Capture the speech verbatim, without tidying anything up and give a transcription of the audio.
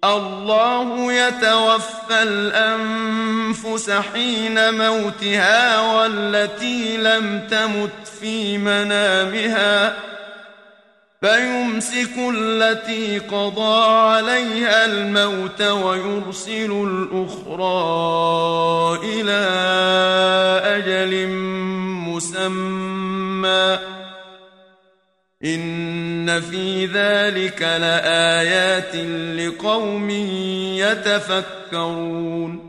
الله يتوفى الأنفس حين موتها والتي لم تمت في منامها فيمسك التي قضى عليها الموت ويرسل الأخرى إلى أجل مسمى إن في ذلك لآيات لقوم يتفكرون